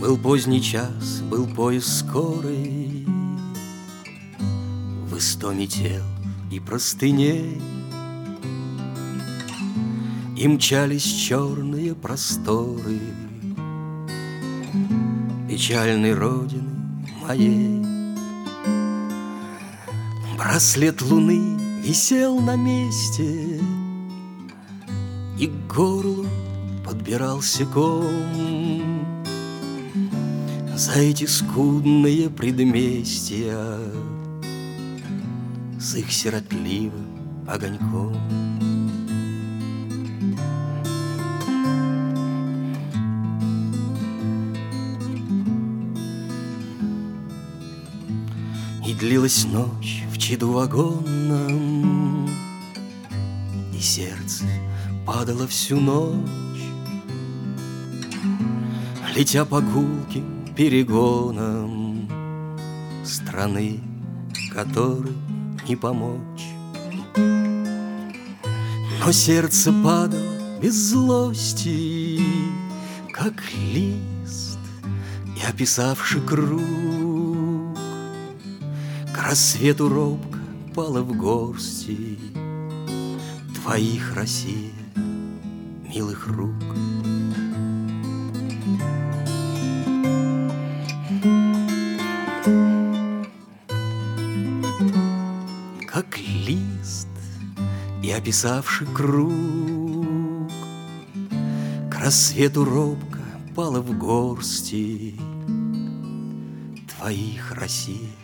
Был поздний час, был поезд скорый, в истоме тел и простыней, и мчались черные просторы печальной родины моей. Браслет луны висел на месте, и к горлу подбирался ком. За эти скудные предместья с их сиротливым огоньком. И длилась ночь в чаду вагонном, и сердце падало всю ночь, летя по гулким перегонам страны, которой не помочь. Но сердце падало без злости, как лист, и описавший круг, к рассвету робко пала в горсти твоих, Россия, милых рук. Как лист, и описавший круг, к рассвету робко пала в горсти твоих, Россия,